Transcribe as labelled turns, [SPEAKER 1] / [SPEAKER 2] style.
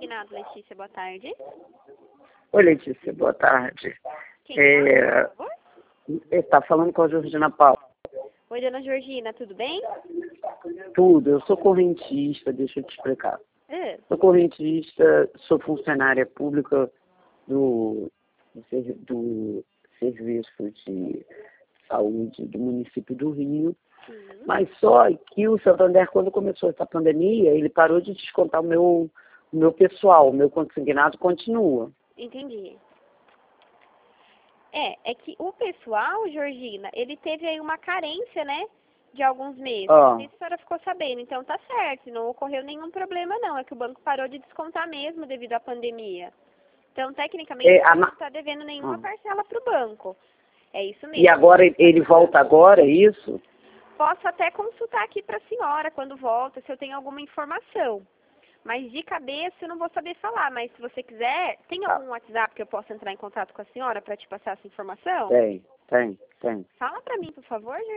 [SPEAKER 1] consignado, Letícia, boa tarde.
[SPEAKER 2] Oi, Letícia, boa tarde.
[SPEAKER 1] Quem fala, por favor?
[SPEAKER 2] Está falando com a Georgina Paula.
[SPEAKER 1] Oi, dona Georgina, tudo bem?
[SPEAKER 2] Tudo, eu sou correntista, deixa eu te explicar. Sou correntista, sou funcionária pública do Serviço de Saúde do município do Rio. Mas só que o Santander, quando começou essa pandemia, ele parou de descontar o meu pessoal, o meu consignado continua.
[SPEAKER 1] Entendi. É que o pessoal, Georgina, ele teve aí uma carência, né, de alguns meses. Não sei se a senhora ficou sabendo, então tá certo, não ocorreu nenhum problema não, é que o banco parou de descontar mesmo devido à pandemia. Então, tecnicamente, não está devendo nenhuma parcela para o banco. É isso mesmo.
[SPEAKER 2] E agora ele volta agora, é isso?
[SPEAKER 1] Posso até consultar aqui para a senhora quando volta, se eu tenho alguma informação. Mas de cabeça eu não vou saber falar, mas se você quiser, tem algum WhatsApp que eu possa entrar em contato com a senhora para te passar essa informação?
[SPEAKER 2] Tem.
[SPEAKER 1] Fala para mim, por favor,